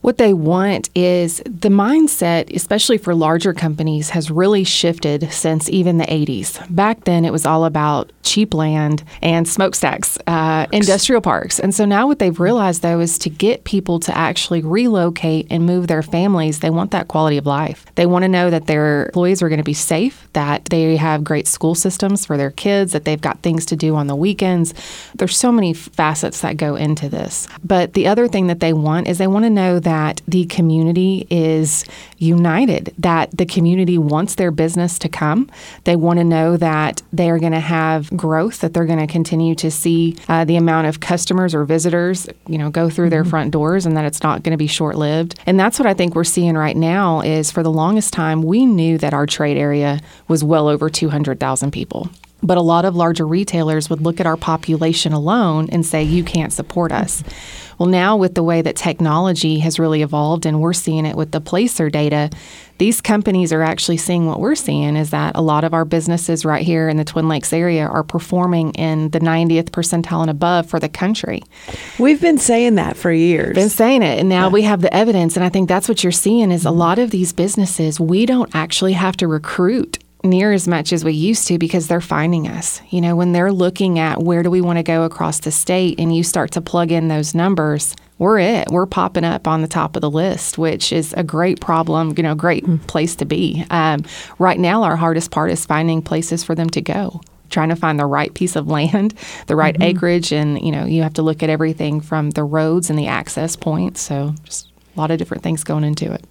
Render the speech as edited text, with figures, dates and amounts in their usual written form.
What they want is the mindset, especially for larger companies, has really shifted since even the 80s. Back then, it was all about cheap land and smokestacks, industrial parks. And so now what they've realized, though, is to get people to actually relocate and move their families, they want that quality of life. They want to know that their employees are going to be safe, that they have great school systems for their kids, that they've got things to do on the weekends. There's so many facets that go into this. But the other thing that they want is they want to know that the community is united, that the community wants their business to come. They want to know that they are going to have growth, that they're going to continue to see the amount of customers or visitors, go through their front doors, and that it's not going to be short-lived. And that's what I think we're seeing right now is for the longest time, we knew that our trade area was well over 200,000 people. But a lot of larger retailers would look at our population alone and say, you can't support us. Well, now with the way that technology has really evolved, and we're seeing it with the Placer data, these companies are actually seeing what we're seeing is that a lot of our businesses right here in the Twin Lakes area are performing in the 90th percentile and above for the country. We've been saying that for years. Been saying it, and now we have the evidence, and I think that's what you're seeing is a lot of these businesses, we don't actually have to recruit near as much as we used to because they're finding us. When they're looking at where do we want to go across the state and you start to plug in those numbers, we're popping up on the top of the list, which is a great problem, great place to be. Right now, our hardest part is finding places for them to go, trying to find the right piece of land, the right acreage, and, you have to look at everything from the roads and the access points. So just a lot of different things going into it.